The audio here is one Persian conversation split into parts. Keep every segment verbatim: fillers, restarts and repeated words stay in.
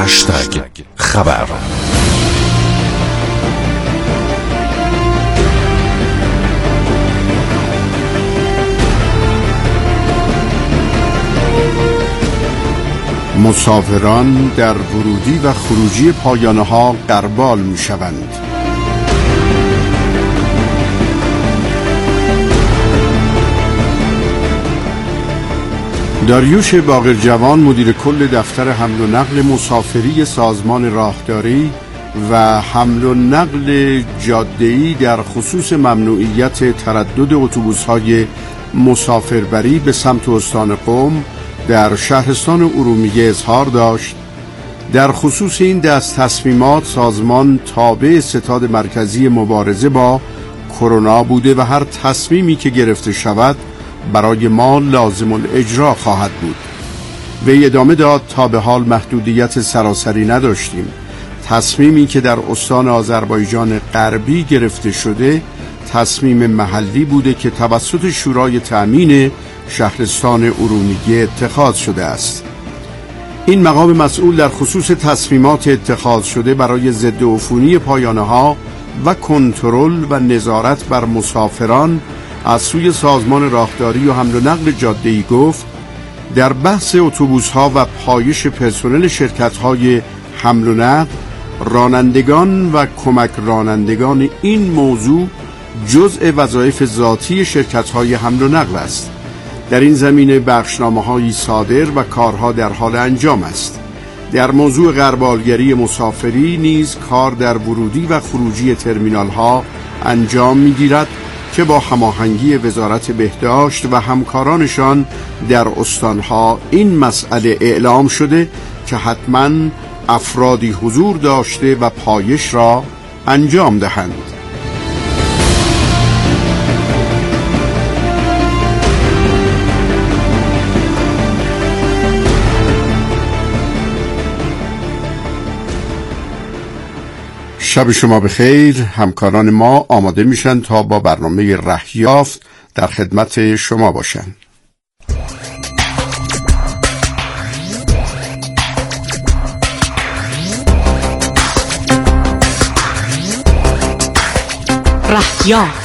هشتگ خبر. مسافران در ورودی و خروجی پایانه‌ها غربال می‌شوند. داریوش باقرجوان مدیر کل دفتر حمل و نقل مسافری سازمان راهداری و حمل و نقل جاده‌ای در خصوص ممنوعیت تردد اتوبوس‌های مسافربری به سمت استان قم در شهرستان ارومیه اظهار داشت در خصوص این دست تصمیمات سازمان تابع ستاد مرکزی مبارزه با کرونا بوده و هر تصمیمی که گرفته شود برای ما لازم الاجرا خواهد بود. وی ادامه داد تا به حال محدودیت سراسری نداشتیم. تصمیمی که در استان آذربایجان غربی گرفته شده تصمیم محلی بوده که توسط شورای تأمین شهرستان ارومیه اتخاذ شده است. این مقام مسئول در خصوص تصمیمات اتخاذ شده برای ضد عفونی پایانه‌ها و کنترل و نظارت بر مسافران از سوی سازمان راهداری و حمل و نقل جاده‌ای گفت در بحث اتوبوس‌ها و پایش پرسنل شرکت‌های حمل و نقل، رانندگان و کمک رانندگان این موضوع جزء وظایف ذاتی شرکت‌های حمل و نقل است. در این زمینه بخشنامه‌های صادر و کارها در حال انجام است. در موضوع غربالگری مسافری نیز کار در ورودی و خروجی ترمینال‌ها انجام می‌گیرد که با هماهنگی وزارت بهداشت و همکارانشان در استانها این مسئله اعلام شده که حتماً افرادی حضور داشته و پایش را انجام دهند. شب شما بخیر. همکاران ما آماده میشن تا با برنامه رهیافت در خدمت شما باشن. رهیافت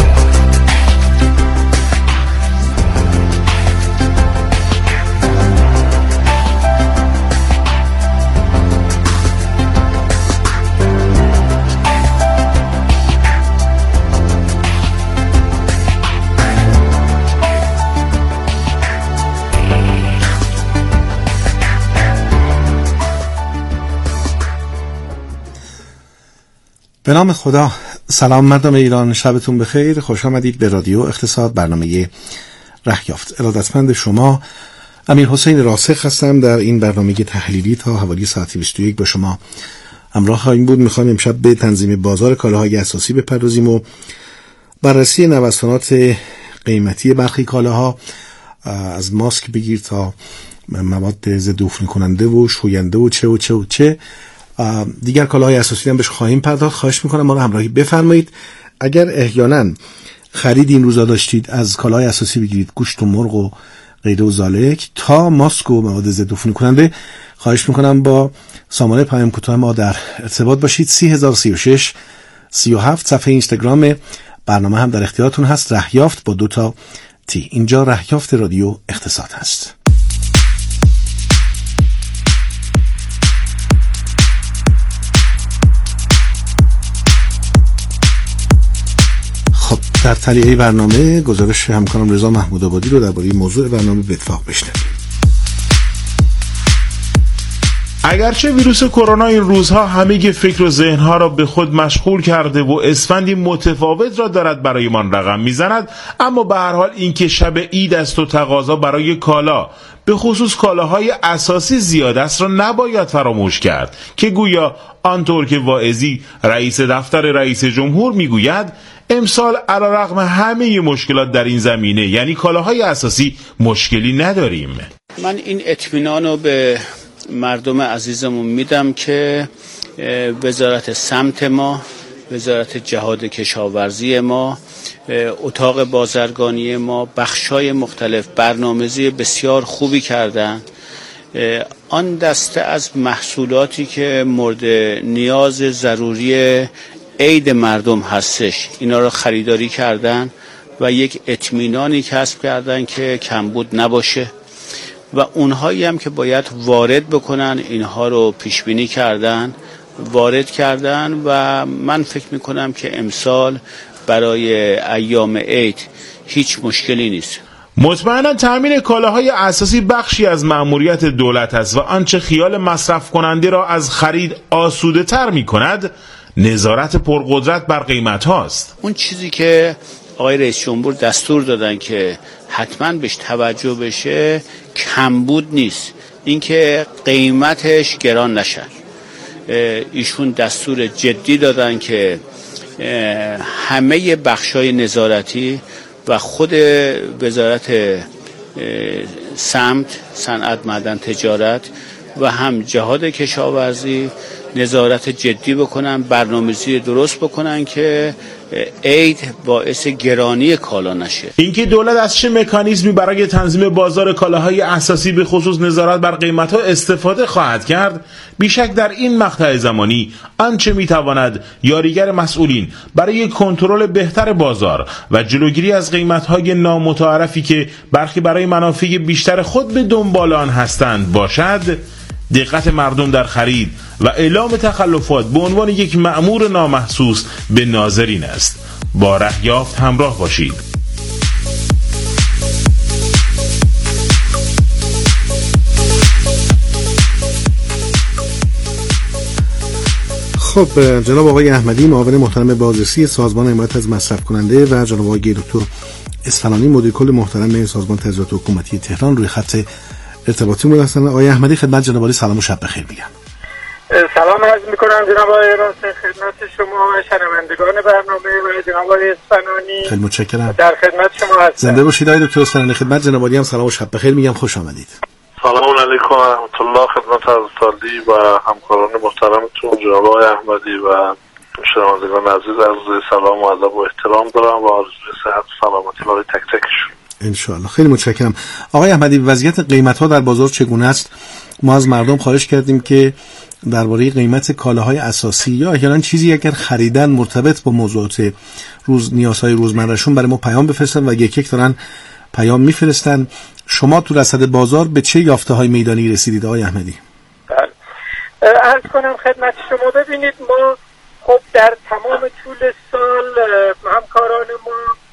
به نام خدا. سلام مردم ایران، شبتون بخیر. خوش آمدید به رادیو اقتصاد، برنامه رهیافت. ارادتمند شما امیر حسین راسخ هستم. در این برنامه تحلیلی تا حوالی ساعت بیست و یک با شما همراه خواهیم بود. میخوایم امشب به تنظیم بازار کالاهای اساسی بپردازیم و بررسی نوسانات قیمتی برخی کالاها، از ماسک بگیر تا مواد ضد عفونی کننده و شوینده و چه و چه و چه دیگر کالاهای اساسی هم بهش خواهیم پرداخت. خواهش میکنم ما رو همراهی بفرمایید. اگر احیانا خرید این روزا داشتید از کالاهای اساسی بگیرید، گوشت و مرغ و غیره و ذالک تا ماسک و مواد ضد عفونی کننده، خواهش میکنم با سامانه پیام کوتاه ما در ارتباط باشید. سی هزار سی و شش سی و هفت صفحه اینستاگرام برنامه هم در اختیارتون هست، رهیافت با دو تا تی. اینجا رهیافت رادیو اقتصاد هست. در تلیه برنامه گزارش همکارم رضا محمود آبادی رو درباره موضوع برنامه به اتفاق بشنویم. اگرچه ویروس کرونا این روزها همه فکر و ذهنها را به خود مشغول کرده و اسفندی متفاوت را دارد برایمان رقم میزند، اما به هر حال اینکه شب عید است و تقاضا برای کالا به خصوص کالاهای اساسی زیاد است را نباید فراموش کرد که گویا آنطور که واعظی رئیس دفتر رئیس جمهور میگوید امسال علیرغم همه مشکلات در این زمینه یعنی کالاهای اساسی مشکلی نداریم. من این اطمینان رو به مردم عزیزمون میدم که وزارت سمت ما، وزارت جهاد کشاورزی ما، اتاق بازرگانی ما، بخشای مختلف برنامه‌ریزی بسیار خوبی کردن. آن دسته از محصولاتی که مورد نیاز ضروری عید مردم هستش اینا رو خریداری کردن و یک اطمینانی کسب کردن که کمبود نباشه و اونهایی هم که باید وارد بکنن اینها رو پیش بینی کردن، وارد کردن و من فکر میکنم که امسال برای ایام عید هیچ مشکلی نیست. مطمئنا تامین کالاهای اساسی بخشی از مأموریت دولت است و آنچه خیال مصرف کننده را از خرید آسوده تر می کند نظارت پرقدرت بر قیمت هاست. اون چیزی که آقای رئیس جمهور دستور دادن که حتما بهش توجه بشه کمبود نیست، اینکه قیمتش گران نشه. ایشون دستور جدی دادن که همه بخشای نظارتی و خود وزارت سمت، صنعت، معدن، تجارت و هم جهاد کشاورزی نظارت جدی بکنن، برنامه‌ریزی درست بکنن که عید باعث گرانی کالا نشه. اینکه دولت از چه مکانیزمی برای تنظیم بازار کالاهای اساسی به خصوص نظارت بر قیمت‌ها استفاده خواهد کرد، بیشک در این مقطع زمانی آنچه می‌تواند یاریگر مسئولین برای کنترل بهتر بازار و جلوگیری از قیمت‌های نامتعارفی که برخی برای منافع بیشتر خود به دنبال آن هستند باشد، دقت مردم در خرید و اعلام تخلفات به عنوان یک مأمور نامحسوس به ناظرین است. با رهیافت همراه باشید. خب جناب آقای احمدی، معاون محترم بازرسی سازمان حمایت از مصرف کننده و جناب آقای دکتر اصفهانی، مدیر کل محترم سازمان تظاهرات حکومتی تهران روی خط ارتباطی مون هستن. آقای احمدی خدمت جناب عالی سلام و شب بخیر میگم. سلام عرض میکنم جناب آقای راسخ خدمت شما و شنوندگان برنامه و جناب آقای اصفهانی. خیلی متشکرم. در خدمت شما هستم. زنده باشید آقای دکتر اصفهانی. خدمت جناب عالی هم سلام و شب بخیر میگم. خوش آمدید. سلام علیکم و رحمت الله خدمت از سالی و همکاران محترمتون جناب آقای احمدی و شنوندگان عزیز. عرض سلام و ادب و احترام دارم و آرزوی صحت و سلامتی برای تک تکشون. ان شاء الله. خیلی متشکرم. آقای احمدی، وضعیت قیمت‌ها در بازار چگونه است؟ ما از مردم خواهش کردیم که درباره قیمت کالاهای اساسی یا احیانا چیزی اگر خریدن مرتبط با موضوعات روز نیازهای روزمرهشون برای ما پیام بفرستن و یک یک دارن پیام میفرستن. شما تو رصد بازار به چه یافته‌های میدانی رسیدید آقای احمدی؟ بله. عرض کنم خدمت شما، ببینید ما خب در تمام طول سال همکاران ما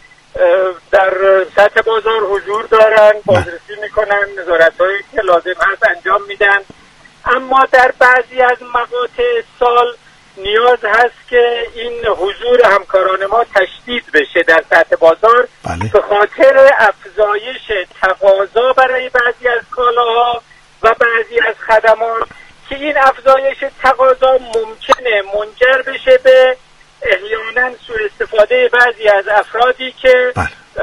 در سطح بازار حضور دارن، بازرسی میکنن، نظارت‌هایی که لازم هست انجام میدن، اما در بعضی از مقاطع سال نیاز هست که این حضور همکاران ما تشدید بشه در سطح بازار. بله. به خاطر افزایش تقاضا برای بعضی از کالاها و بعضی از خدمات که این افزایش تقاضا ممکنه منجر بشه به احیانا سوء استفاده بعضی از افرادی که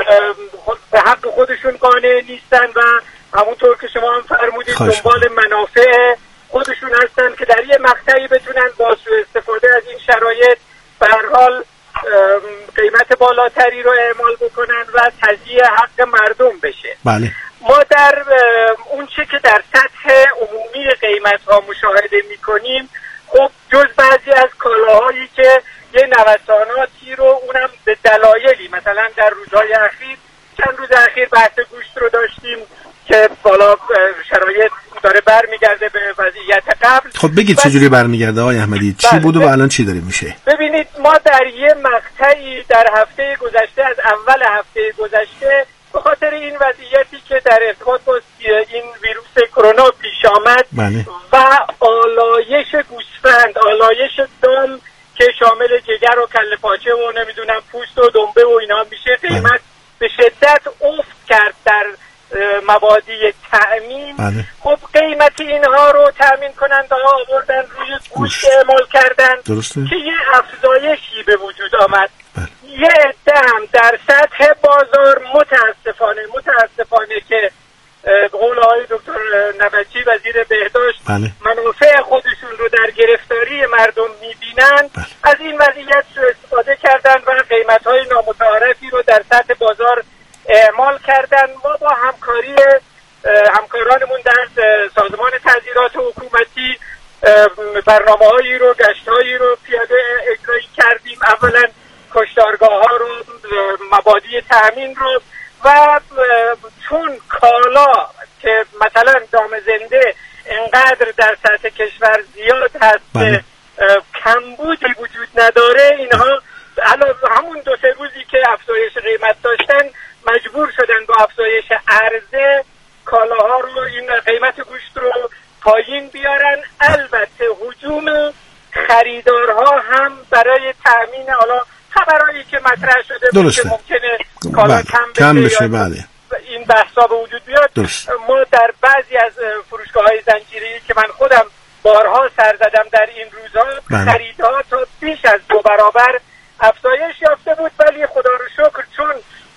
به حق خودشون قانع نیستن و همونطور که شما هم فرمودید دنبال منافع خودشون هستن که در یه مقطعی بتونن با سوء استفاده از این شرایط به هر حال قیمت بالاتری رو اعمال بکنن و تضییع حق مردم بشه. بله. ما در اون چه که در سطح عمومی قیمت ها مشاهده میکنیم، خب جز بعضی از کالاهایی که یه نوساناتی رو اونم به دلایلی، مثلا در روزهای اخیر چند روز اخیر بحث گوشت رو داشتیم که بالا شرایط داره برمیگرده به وضعیت قبل. خب بگید چجوری برمیگرده آقای احمدی؟ چی بله. بود و الان چی داره میشه؟ ببینید ما در یه مقطعی در هفته گذشته، از اول هفته گذشته، به خاطر این وضعیتی که در ارتباط با این ویروس کرونا پیش آمد بله. و آلایش گوسفند، آلایش دام که شامل جگر و کله پاچه و نمیدونم پوست و دنبه و اینا میشه، قیمت به شدت افت کرد در مبادی تأمین. بله. خب قیمت اینها رو تأمین کننده ها آوردن روی گوشت اعمال کردن. درسته. که یه افزایشی به وجود آمد. بله. یه عده هم در سطح بازار متاسفانه متاسفانه که قول آقای دکتر نبچی وزیر بهداشت بله. منافع خودشون رو در گرفتاری مردم میبینن، بله. از این وضعیت سوء استفاده کردن و قیمت‌های نامتعارفی رو در سطح بازار اعمال کردن. ما با همکاری همکارانمون در سازمان تظاهرات مدتی برنامه‌هایی رو، گشت‌هایی رو پیاده اجرایی کردیم. اولا کشتارگاه‌ها رو، مبادی تأمین رو، و چون کالا که مثلا دام زنده انقدر در سطح کشور زیاد هست که کمبودی وجود نداره، اینها الان همون دو سه روزی که افزایش قیمت داشتن مجبور شدن با افزایش عرضه کالاها رو، این قیمت گوشت رو پایین بیارن. البته هجوم خریدارها هم برای تأمین حالا خبرایی که مطرح شده بود که ممکنه کالا کم بشه, کم بشه بله. این بحثا به وجود بیاد. درست. ما در بعضی از فروشگاه‌های زنجیره‌ای که من خودم بارها سر زدم در این روزها بله. خریدها تا بیش از دو برابر افزایش یافته بود، ولی خدا رو شکر چون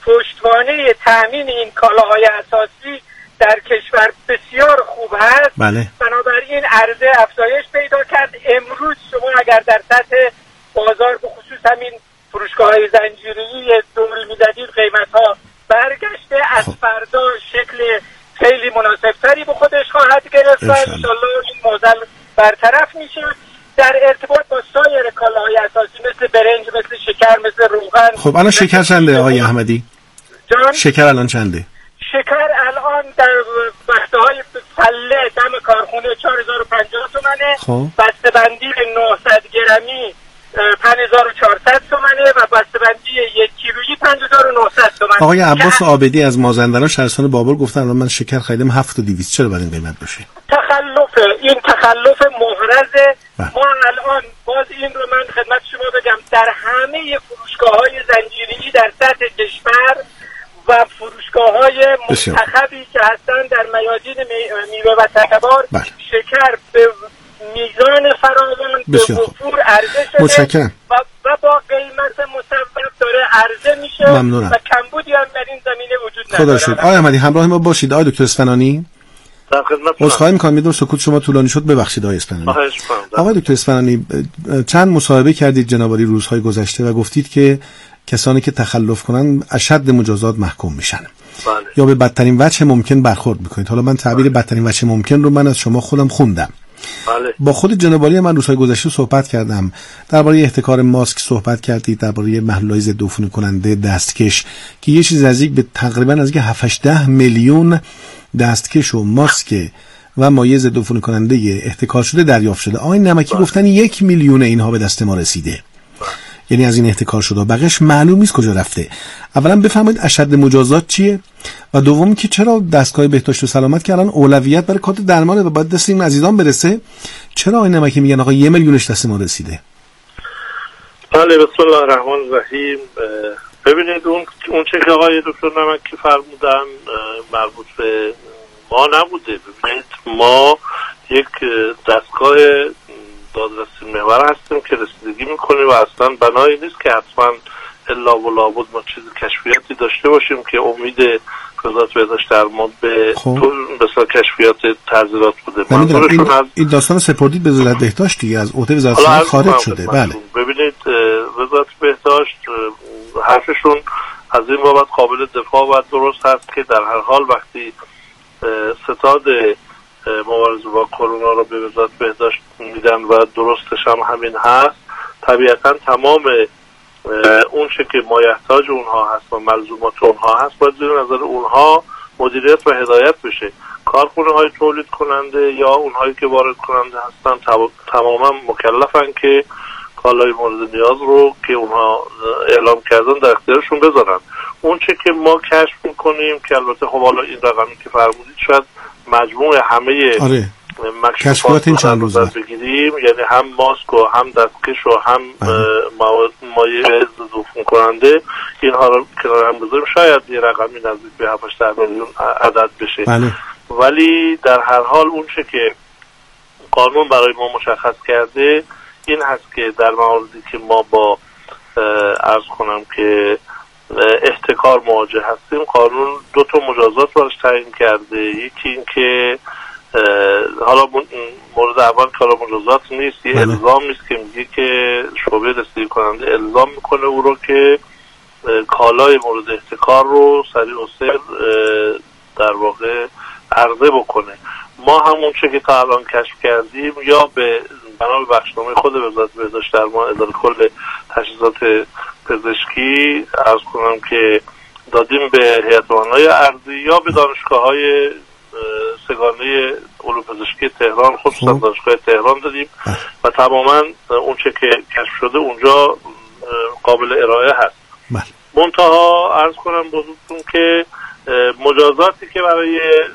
پشتوانه تأمین این کالاهای اساسی در کشور بسیار خوب هست بله. بنابراین عرضه افزایش پیدا کرد. امروز شما اگر در سطح بازار به خصوص همین فروشگاه‌های زنجیره‌ای دوری می‌زدید قیمت‌ها برگشته. از فردا شکل خیلی مناسبتری به خودش خواهد گرفت و انشالله این معضل برطرف میشه. در ارتباط با سایر کالاهای اساسی مثل برنج، مثل شکر، مثل روغن. خب الان شکر چنده آقای احمدی؟ جان؟ شکر الان چنده؟ شکر الان در بسته‌های پله دم کارخونه چهار هزار و پنجاه تومنه. خب بسته‌بندی نهصد گرمی پنج هزار و چهارصد تومنه و بسته‌بندی یک کیلویی پنج هزار و نهصد تومنه. آقای عباس عابدی از مازندران شهرستان بابل گفتن الان من شکر خریدم هفت و دویست، چرا باید این قیمت باشه؟ تخلف، این تخلف محرزه. ما الان باز این رو من خدمت شما بگم در همه فروشگاه‌های زنجیره‌ای در سطح کشور و فروشگاه‌های منتخبی که هستن در میادین میوه و تکبار شکر به میزان فراوان به وفور عرضه شده متشکرم. و, و با قیمت مصوب داره عرضه میشه. ممنونم. و کمبودی هم در این زمینه وجود نداره. خدا شکر. آقای احمدی همراه ما باشید. آقای دکتر اصفهانی در خدمتتونم. عذرخواهی می‌کنم میدونم سکوت شما طولانی شد، ببخشید آقای اصفهانی. آقای دکتر اصفهانی چند مصاحبه کردید جنابالی روزهای گذشته و گفتید که کسانی که تخلف کنن اشد مجازات محکوم میشن. بله. یا به بدترین وجه ممکن برخورد میکنید. حالا من تعبیر بله. بدترین وجه ممکن رو من از شما خودم خوندم. بله. با خود جنابالی من روزهای گذشته صحبت کردم، درباره احتکار ماسک صحبت کردید، درباره محلول ضد عفونی کننده دستکش که یه چیز نزدیک به تقریبا نزدیک هفت هشت میلیون دستکش و ماسک و مایع ضد عفونی کننده احتکار شده دریافت شده. آقای نمکی بله. گفتن یک میلیون اینها به دست ما رسیده. بله. یعنی از این احتکار شده، بقیش معلوم نیست کجا رفته. اولا بفهمید اشد مجازات چیه و دوم که چرا دستگاه بهداشت و سلامت که الان اولویت برای کارت درمانه و باید دست این عزیزان برسه، چرا آقای نمکی میگن آقا یه میلیونش دست ما رسیده؟ بله بسم الله الرحمن الرحیم. ببینید اون اون چه که آقای دکتر نمکی فرمودن مربوط به ما نبوده. ببینید ما یک دستگاه دادرسی محور هستیم که رسیدگی میکنیم و اصلا بنایی نیست که حتما الا و لابد ما چیز کشفیاتی داشته باشیم که امید وزارت بهداشت درمان به طول مثلا کشفیات تغییرات بوده. این, از... این داستان سپردید به وزارت بهداشت دیگه، از عهده وزارت صحت خارج شده. بله ببینید وزارت بهداشت حرفشون از این بابت قابل دفاع و درست هست که در هر حال وقتی ستاد مبارزه با کرونا رو به وزارت بهداشت میدن و درستش هم همین هست، طبیعتا تمام اون چه که مایحتاج اونها هست و ملزومات اونها هست باید زیر نظر اونها مدیریت و هدایت بشه. کارخونه های تولید کننده یا اونهایی که وارد کننده هستن تماما مکلفن که کالای مورد نیاز رو که اونها اعلام کردن در اختیارشون بذارن. اون چه که ما کشف میکنیم که البته خب حالا این رقمی که فرمودید شاید مجموع همه آره. کشفیات این چند روز بگیریم، یعنی هم ماسک و هم دستکش و هم مایع ضد عفونی کننده اینها رو کنار هم بذاریم شاید یه رقمی نزدیک به هفت هشت میلیون عدد بشه. بله. ولی در هر حال اون چه که قانون برای ما مشخص کرده این هست که در مواردی که ما با عرض کنم که احتکار مواجه هستیم قانون دو تا مجازات براش تعیین کرده. یکی این که حالا مورد اول کالا مجازات نیست، یه الزام نیست که میگه که شعبه رسیدگی کننده الزام میکنه او رو که کالای مورد احتکار رو سریع و سر در واقع عرضه بکنه. ما همون چه که تا الان کشف کردیم یا به بنا به بخشنامه خود وزارت بهداشت درمان اداره کل تجهیزات پزشکی عرض کنم که دادیم به هیئت امنای ارضی یا به دانشگاه‌های سگانه علوم پزشکی تهران، خصوصا دانشگاه تهران دادیم و تماما اون چه که کشف شده اونجا قابل ارائه هست. منتها عرض کنم بزرگتون که مجازاتی که برای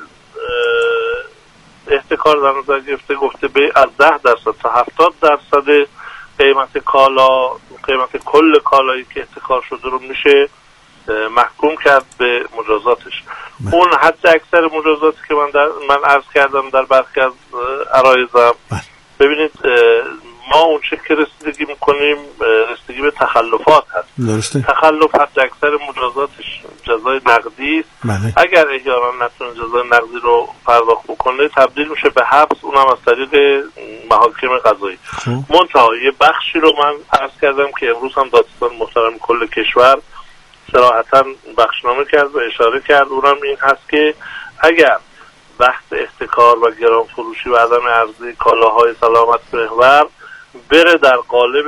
احتکار در نظر گرفته گفته به از ده درصد تا هفتاد درصد قیمت کالا، قیمت کل کالایی که احتکار شده رو میشه محکوم کرد به مجازاتش. بله. اون حد اکثر مجازاتی که من در من عرض کردم در برخی از عرایضم، بله. ببینید ما اون چه که رسیدگی میکنیم رسیدگی به تخلفات هست. درسته. تخلف حد اکثر مجازاتش جزای نقدی است. بله. اگر احیانا نتونه جزای نقدی رو پرداخت بکنه تبدیل میشه به حبس، اونم از طریق محاکم قضایی. منتها یه بخشی رو من عرض کردم که امروز هم دادستان محترم کل کشور صراحتاً بخشنامه کرد و اشاره کرد، اونم این هست که اگر بحث احتکار و گران فروشی و عدم عرضه کالاهای سلامت محور بره در قالب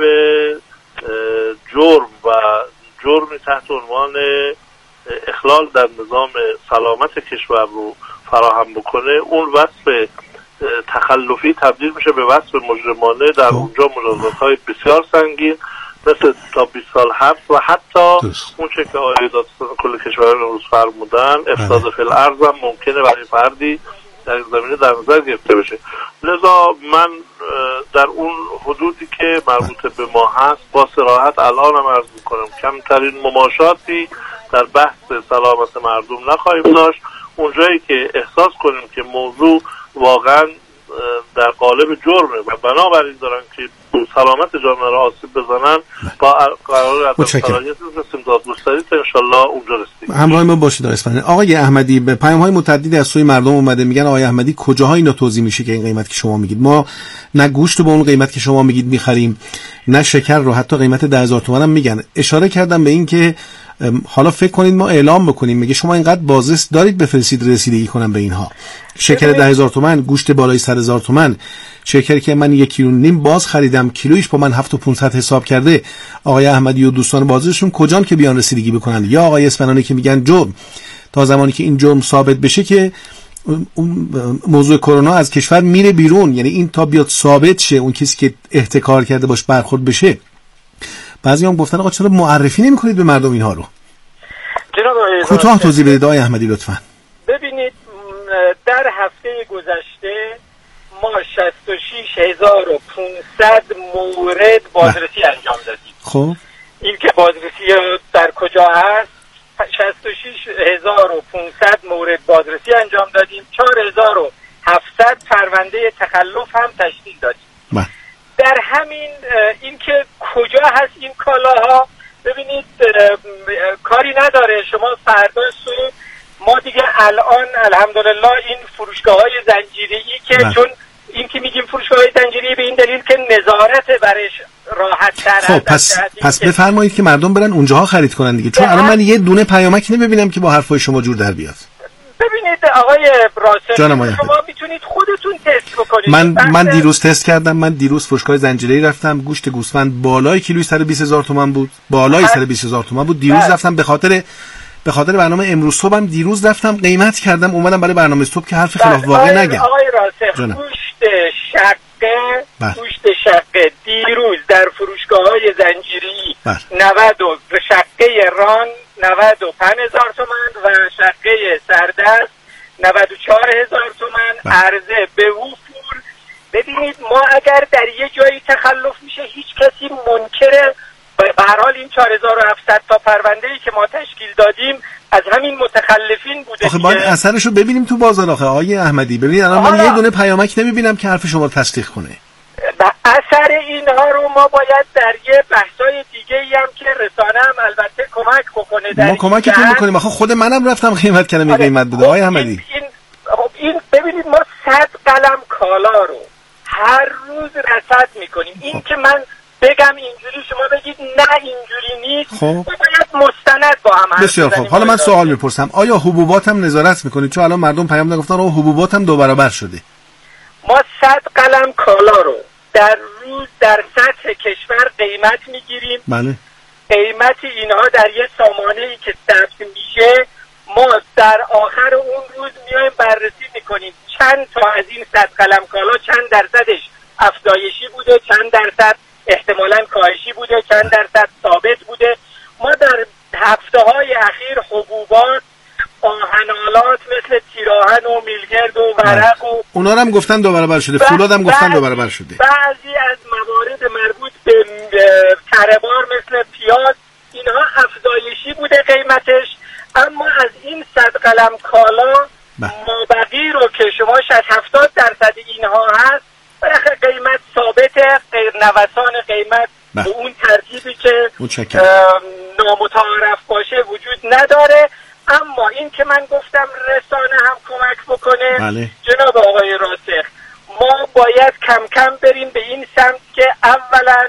جرم و جرمی تحت عنوان اخلال در نظام سلامت کشور رو فراهم بکنه، اون وصف تخلفی تبدیل میشه به وصف مجرمانه. در اونجا مجازات‌های بسیار سنگین مثل تا بیست سال حبس و حتی دوست. اون چه که آقای دادستان کل کشور امروز فرمودن افساد فی الارض هم ممکنه برای فردی در زمینه در نظر گرفته بشه. لذا من در اون حدودی که مربوط به ما هست با صراحت الان هم عرض میکنم کمترین مماشاتی در بحث سلامت مردم نخواهیم داشت. اونجایی که احساس کنیم که موضوع واقعا در قالب جرمه و بنابراین دارن که سلامت جامعه را آسیب بزنن با قرار عدم صلاحیت رسیم دادگستری تا انشالله اونجا رسیم. همراه ما باشید اسفند. آقای احمدی، به پیام‌های متعددی از سوی مردم اومده میگن آقای احمدی کجاها اینو توضیح میشه که این قیمت که شما میگید ما نه گوشت با اون قیمت که شما میگید میخریم نه شکر رو، حتی قیمت ده هزار تومان هم میگن. اشاره کردم به این که حالا فکر کنید ما اعلام بکنیم میگه شما اینقدر بازرس دارید بفرستید رسیدگی کنم به اینها. شکر ده هزار تومان، گوشت بالای صد هزار تومان، شکری که من یک کیلو نیم باز خریدم کیلویش با من هفت و پانصد حساب کرده. آقای احمدی و دوستان بازرسشون کجان که بیان رسیدگی بکنن؟ یا آقای اسفنانی که میگن جرم، تا زمانی که این جرم ثابت بشه که اون موضوع کرونا از کشور میره بیرون، یعنی این تا بیاد ثابت شه اون کسی که احتکار کرده باش برخورد بشه. بعضی هم گفتن آقا چرا معرفی نمی‌کنید به مردم اینها رو؟ جناب آقای کوتاه توضیح بدید آقای احمدی لطفاً. ببینید در هفته گذشته ما شصت و شش هزار و پانصد مورد بازرسی انجام دادیم. خب این که بازرسی در کجا هست، شصت و شش هزار و پانصد مورد بازرسی انجام دادیم، چهار هزار و هفتصد پرونده تخلف هم تشکیل دادیم. بله. در همین این که کجا هست این کالاها، ببینید کاری نداره شما فردا صبح ما دیگه الان الحمدلله این فروشگاه‌های زنجیره‌ای که بله. چون این که میگیم فروشگاه‌های زنجیره‌ای به این دلیل که نظارت برش راحت تر خب پس پس بفرمایید که مردم برن اونجاها خرید کنن دیگه، چون الان من یه دونه پیامک نمیبینم که با حرفای شما جور در بیاد. ببینید آقای راسل شما میتونید خودتون تست بکنید. من من دیروز تست کردم، من دیروز فروشگاه زنجیره‌ای رفتم، گوشت گوسفند بالای کیلویی صد و بیست هزار تومان بود، بالای صد و بیست هزار تومان بود. دیروز بله. رفتم به خاطر به خاطر برنامه امروز صبحم دیروز رفتم قیمت کردم اومدم برای برنامه صبح که حرف خلاف واقع نگم. آقای راسل گوشت شقه بله. گوشت شقه دیروز در فروشگاه‌های زنجیره‌ای نود و شقه ران نود و پنج هزار تومان و شقه سردست نود و چهار هزار تومان عرضه به وفور. ببینید ما اگر در یه جایی تخلف میشه هیچ کسی منکر به هر حال این چهار هزار و هفتصد تا پرونده‌ای که ما تشکیل دادیم از همین متخلفین بوده. آخه باید اثرش رو ببینیم تو بازار. آخه آقای احمدی ببینید الان من یه دونه پیامک نمیبینم که حرف شما رو تصدیق کنه. اثر اینها رو ما باید در یه بحثای دیگه ای هم که رسانه هم البته کمک بکنه در ما کمکتون میکنیم. آخه خود منم رفتم قیمت کردم، آره. قیمت بده آقای احمدی. این, این, این ببینید ما صد قلم کالا رو هر روز رصد میکنیم. این که من بگم اینجوری شما بگید نه اینجوری نیست، خب. باید مستند بتواند با هم حرف بسیار خوب. حالا من سوال میپرسم، آیا حبوبات هم نظارت میکنید؟ چون الان مردم پیام دادن گفتن آقا حبوبات هم دو برابر شده. ما صد قلم کالا رو در روز در سطح کشور قیمت میگیریم. بله. قیمت اینها در یه سامانه‌ای که ثبت میشه، ما در آخر اون روز میایم بررسی میکنیم چند تا از این صد قلم کالا چند درصدش افزایشی بوده، چند درصد احتمالاً کاهشی بوده، چند درصد ثابت بوده. ما در هفته‌های اخیر حبوبات، آهنالات مثل تیراهن و میلگرد و ورق و اونا رو هم گفتن دو برابر شده، فولاد هم گفتن دو برابر شده. بعضی از موارد مربوط به تره‌بار مثل پیاز اینها افزایشی بوده قیمتش، اما از این صد قلم کالا مابقی رو که شما شصت هفتاد درصد اینها هست، بالاخره قیمت ثابته، غیر نوسان قیمت به اون ترتیبی که نامتعارف باشه وجود نداره. اما این که من گفتم رسانه هم کمک بکنه، بله. جناب آقای راسخ، ما باید کم کم بریم به این سمت که اولا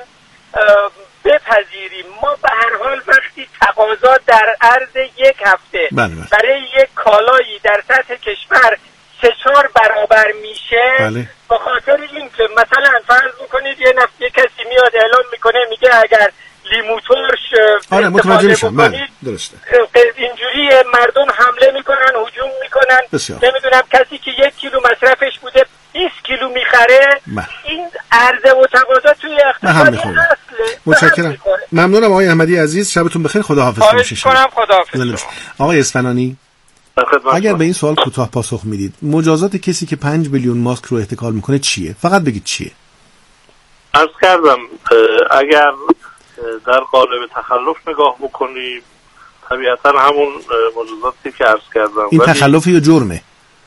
بپذیریم ما به هر حال وقتی تقاضا در عرض یک هفته بله بله. برای یک کالایی در سطح کشور سه چهار برابر میشه، بله. به خاطر این که مثلا فرض بکنید یه نفر کسی میاد اعلام میکنه میگه اگر لیمو ترش آره متوجه میشم. بله درسته. اینجوری مردم حمله میکنن، هجوم میکنن. بسیار. نمیدونم کسی که یک کیلو مصرفش بوده بیست کیلو میخره. بله. این عرضه و تقاضا توی اقتصاد اصله. متشکرم. ممنونم آقای احمدی عزیز، شبتون بخیر، خداحافظ. خواهش کنم، خداحافظ. آقای اصفهانی، اگر به این سوال کوتاه پاسخ میدید، مجازات کسی که پنج میلیون ماسک رو احتکار میکنه چیه؟ فقط بگید چیه. عرض کردم اگر در قالب تخلف نگاه بکنی طبیعتا همون مجازاتی که عرض کردم. این تخلف یا جرمه؟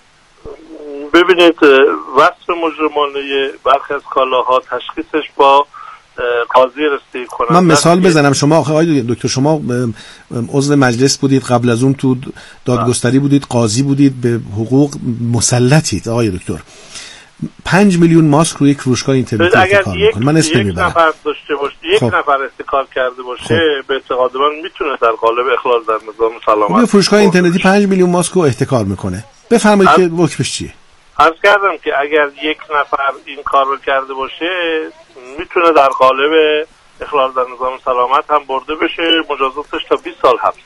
ببینید وصف مجرمانه برخی از کالاها تشخیصش با قاضی رسیدگی کننده. من مثال بزنم، شما آقای دکتر شما عضو مجلس بودید، قبل از اون تو دادگستری بودید، قاضی بودید، به حقوق مسلطید آقای دکتر. پنج میلیون ماسک رو یک فروشگاه اینترنتی احتکار میکنه. من اسم نمیبرم. یک نفر داشته باشه، یک خب. نفر احتکار کرده باشه، خب. به اعتقاد من میتونه در قالب اخلال در نظام سلامت. خب فروشگاه اینترنتی پنج میلیون ماسک رو احتکار میکنه. بفرمایید که حکمش چیه؟ عرض کردم که اگر یک نفر این کار رو کرده باشه میتونه در قالب اخلال در نظام سلامت هم برده بشه، مجازاتش تا بیست سال حبس.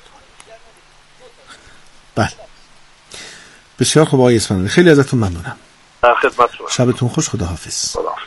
بله. بسیار خوب آقای اصفهانی، خیلی ازتون ممنونم. در خدمتتون. شبتون خوش، خداحافظ. خداحافظ.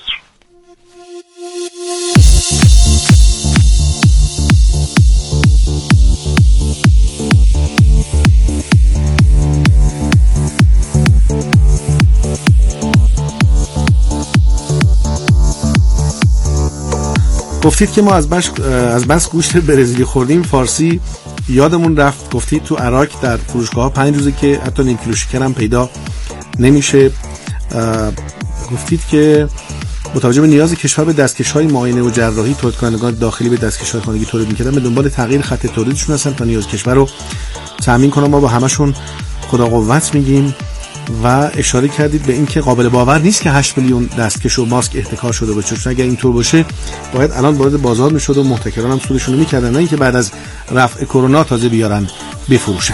گفتید که ما از بس از بس گوشت برزیلی خوردیم، فارسی یادمون رفت. گفتید تو عراق در فروشگاه ها پنج روزه که حتی نیم کیلو شکر هم پیدا نمیشه. گفتید که با توجه به نیاز کشور به دستکش‌های معاینه و جراحی، تولیدکنندگان داخلی به دستکش‌های خانگی تولید می‌کردن، به دنبال تغییر خط تولیدشون هستن تا نیاز کشور رو تامین کنن. ما با همشون خدا قوت میگیم و اشاره کردید به اینکه قابل باور نیست که هشت میلیون دستکش و ماسک احتکار شده باشه، چون اگر اینطور باشه باید الان وارد بازار میشد و محتکران هم سودشون رو میکردن، نه اینکه بعد از رفع کرونا تازه بیارن بفروشن.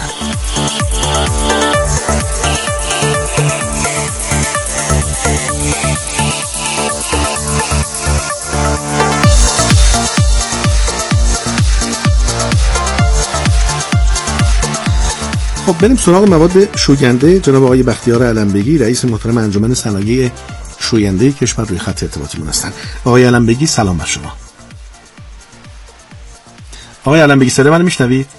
خب بریم سراغ مواد شوینده. جناب آقای بختیار علمبگی، رئیس محترم انجمن صنایع شوینده کشور، روی خط ارتباطیمون هستن. آقای علمبگی سلام بر شما. آقای علمبگی صدا منو میشنوید؟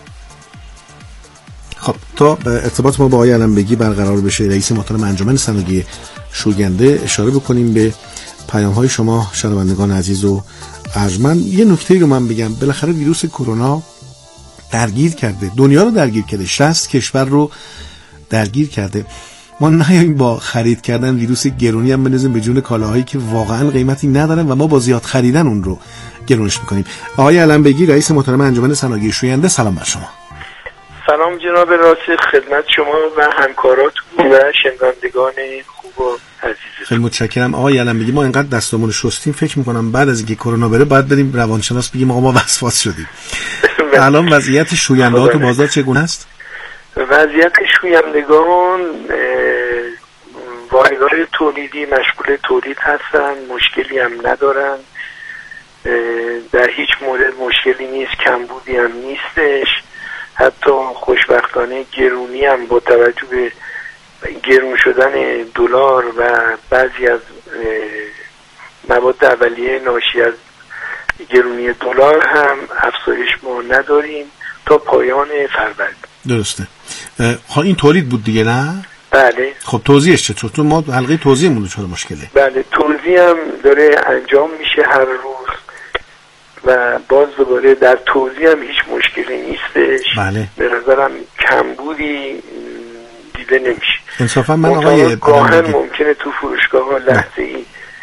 خب تا ارتباط ما با آقای علمبگی برقرار بشه، رئیس محترم انجمن صنایع شوینده، اشاره بکنیم به پیام‌های شما شنوندگان عزیز و ارجمند. یه نکته رو من بگم، بالاخره ویروس کرونا درگیر کرده دنیا رو، درگیر کرده شصت کشور رو درگیر کرده. ما نیاییم با خرید کردن ویروس گرونی هم بنزیم به جون کالاهایی که واقعا قیمتی ندارن و ما با زیاد خریدن اون رو گرونش میکنیم. آقای علمبگی، رئیس محترم انجمن صنایع شوینده، سلام بر شما. سلام جناب راسخ، خدمت شما و همکاراتون و شنوندگان خوب و عزیز. خیلی متشکرم آقای علمبگی. ما اینقدر دستمون شستیم، فکر میکنم بعد از اینکه کرونا بره باید بریم روانشناس بگیم آقا ما وسواس شدیم. الان وضعیت شوینده ها تو بازار چگونه است؟ وضعیت شویندگان واحدهای تولیدی مشغول تولید هستن، مشکلی هم ندارن، در هیچ مورد مشکلی نیست، کمبودی هم نیستش. حتی خوشبختانه گرونی هم با توجه به گرون شدن دلار و بعضی از مواد اولیه ناشی از گرونی دلار هم افزایش ما نداریم تا پایان فروردین. درسته. ها این تولید بود دیگه نه؟ بله. خب توضیحش چطور؟ تو ما حلقه توضیحمون چرا مشکله؟ بله توضیح هم داره انجام میشه هر روز و باز دوباره در توضیح هم هیچ مشکلی نیستش. بله. به نظرم کمبودی دیده نمیشه. انصافا من آقای گاهن ممکنه تو فروشگاه ها لحظه ای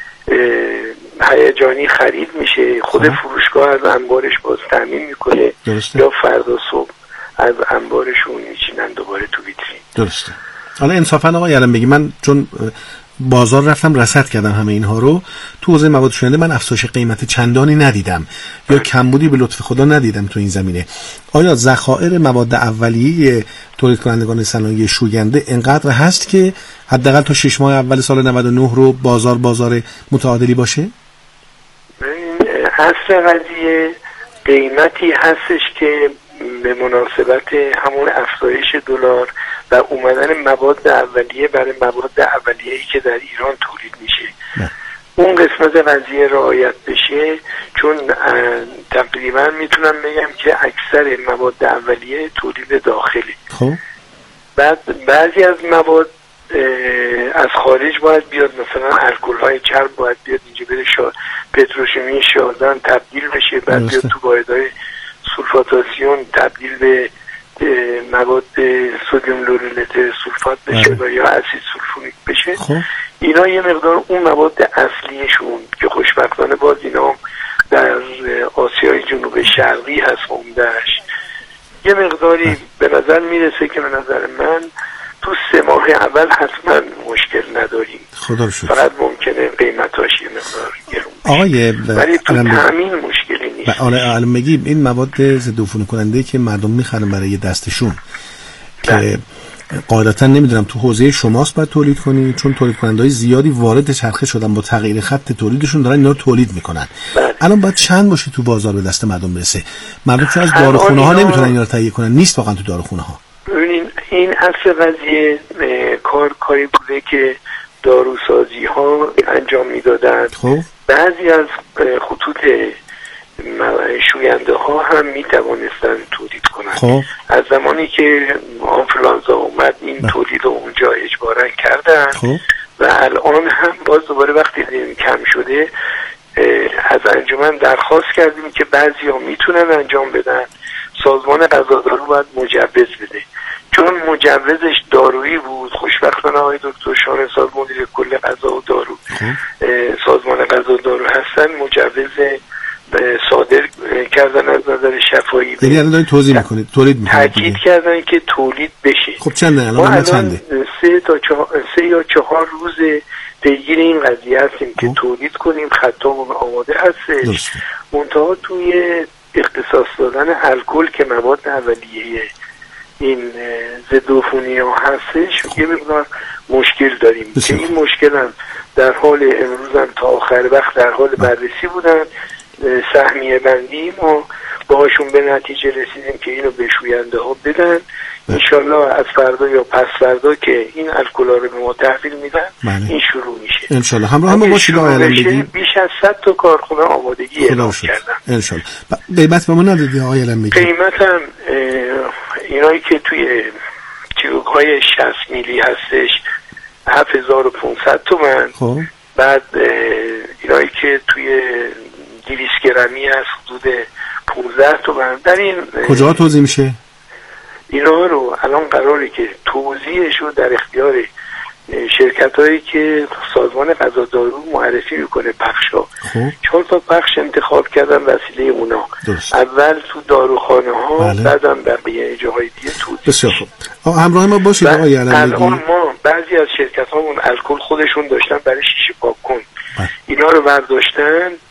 هیجانی خرید میشه، خود خب. فروشگاه از انبارش باز تامین میکنه. درسته. یا فردا صبح از انبارشون میچینن دوباره تو ویترین. درسته. حالا انصافا آقای علم بگی من چون بازار رفتم رصد کردم همه اینها رو، تو حوزه مواد شوینده من افزایش قیمت چندانی ندیدم یا کمبودی به لطف خدا ندیدم تو این زمینه. آیا ذخایر مواد اولیه تولید کنندگان صنایع شوینده انقدر هست که حداقل تا شش ماه اول سال نود و نه رو بازار بازار متعادلی باشه؟ اصل قضیه قیمتی هستش که به مناسبت همون افزایش دلار و اومدن مواد اولیه برای مواد اولیه‌ای که در ایران تولید میشه نه. اون قسمت قضیه رعایت بشه، چون تقریبا میتونم بگم که اکثر مواد اولیه تولید داخلی. خب بعد بعضی از مواد از خارج باید بیاد، مثلا الکل های چرب باید بیاد اینجا بره شا... پتروشیمی شازن تبدیل بشه، بعد بیاد تو واحدهای سولفاتاسیون تبدیل به مواد سدیم لورولت سولفات بشه و یا اسید سولفونیک بشه. خب. اینا یه مقدار اون مواد اصلیشون که خوشبختانه باز اینا در آسیای جنوب شرقی هست عمده‌اش، یه مقداری به نظر میرسه که به نظر من تو سه ماه اول حتما مشکل نداریم. خدا رو شکر. فقط ممکنه قیمتاش یه مقدار گرون آقای ولی تو تامین مشکلی نیست. آره الان میگیم این مواد ضد عفونی کننده که مردم میخرن برای دستشون که قاعدتا نمیدونم تو حوزه شماست باید تولید کنی، چون تولید کننده‌های زیادی وارد چرخه شدن با تغییر خط تولیدشون دارن اینا رو تولید میکنن. بله. الان باید چند باشه تو بازار به دست مردم برسه؟ مردم چون از داروخونه ها نمیتونن اینا رو تهیه کنن، نیست واقعا تو داروخونه ها. ببینین این اصل قضیه کار کاری بوده که داروسازی ها انجام میدادن. خب بعضی از خطوط شوینده ها هم می توانستن تولید کنن. خب از زمانی که آنفلانزا اومد این بله. تولید رو اونجا اجبارا کردن. خب و الان هم باز دوباره وقتی دیدیم کم شده از انجمن درخواست کردیم که بعضی ها میتونن انجام بدن، سازمان غذادارو باید مجوز بده، چون مجوزش دارویی بود. خوشبختانه آقای دکتر شاهنسال مدیر کل غذا و دارو سازمان غذا و دارو هستن، مجوز صادر کردن از نظر شفایی. یعنی الان دارید توضیح میکنید تولید میکنید تاکید کردن که تولید بشه. خب چنده الان؟ الان چنده؟ سه تا چهار سه یا چهار روز پیگیر این قضیه هستیم که تولید کنیم، خطامون آماده هستش. منتها توی اختصاص دادن الکل که مواد اولیه این ضد عفونی ها هستش یه مقدار مشکل داریم که این مشکل هم در حال امروز هم تا آخر وقت در حال بررسی بودن. سهمیه بندی ما باهاشون به نتیجه رسیدیم که اینو به شوینده ها بدن. انشالله از فردا یا پس فردا که این الکل ها رو به ما تحویل میدن بله. این شروع میشه. انشالله همراه هم باشید آقای علمبگی. بیش از صد تا کارخونه آمادگی اعلام کردن. انشالله. قیمت به ما ندادی آقای علمبگی؟ قیمت هم اینایی که توی تیوب های شصت میلی هستش هفت هزار و پانصد تومن. خب بعد اینایی که توی دویست گرمی هست حدود پانزده تومن. در این کجا توزیع میشه؟ اینا رو الان قراره که توزیعش رو در اختیار شرکت هایی که سازمان غذادارو معرفی میکنه پخش ها. خب چهار تا پخش انتخاب کردن وسیله اونا. درست. اول تو داروخانه ها بله. بعدم بقیه جاهای دیگه توزیع. بسیار خوب. همراه ما باشید آقای علمبگی. الان ما بعضی از شرکت هامون الکل خودشون داشتن برای شیشه پاک کن. اینا رو برداشتن